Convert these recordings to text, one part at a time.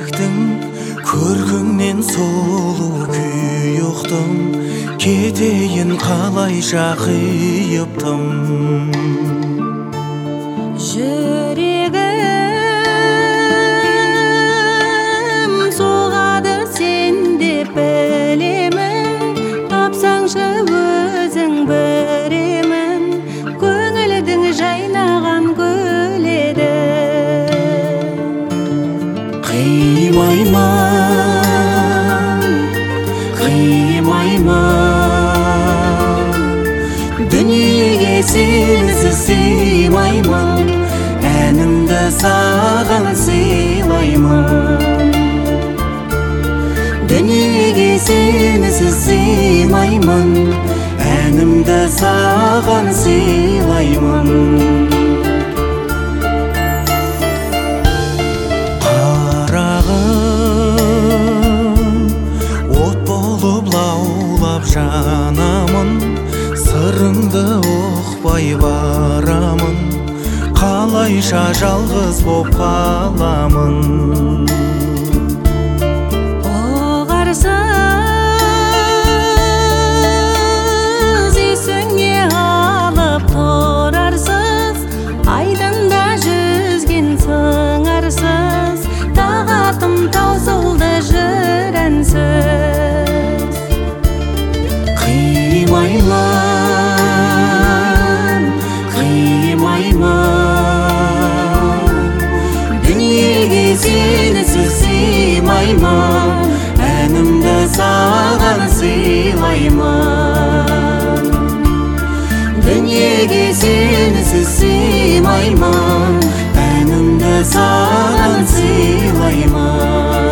жүректің көркіңнен сұлу күй ұқтым, кетейін қалайша қиыптым. Жүрегім соғады сен деп білемін, тапсаңшы өзің біремін, көңілдің жайнаған гүл еді. Қимаймын, дүниеге сенсіз сыймаймын, әнімді саған сыйлаймын. Дүниеге сенсіз сыймаймын, әнімді саған сыйлаймын. Жанамын, сырыңды ұқпай барамын, қалайша жалғыз боп қаламын. Оғарсыз есіңе алып тұрарсыз, айдында жүзген сыңарсыз, тағатым таусылды жырансыз. Қимаймын, дүниеге сенсіз сыймаймын, әнімді саған сыйлаймын. Дүниеге сенсіз сыймаймын, әнімді саған сыйлаймын.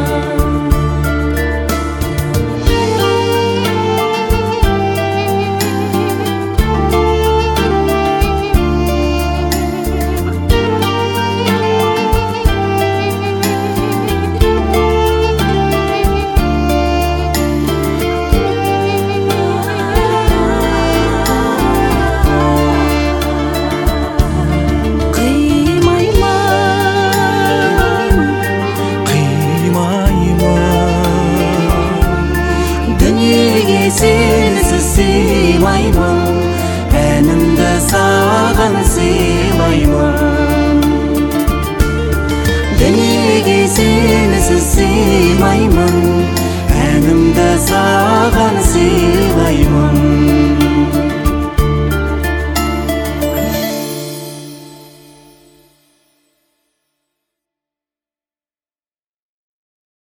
Сенсіз сыймаймын, әнімді саған сыйлаймын.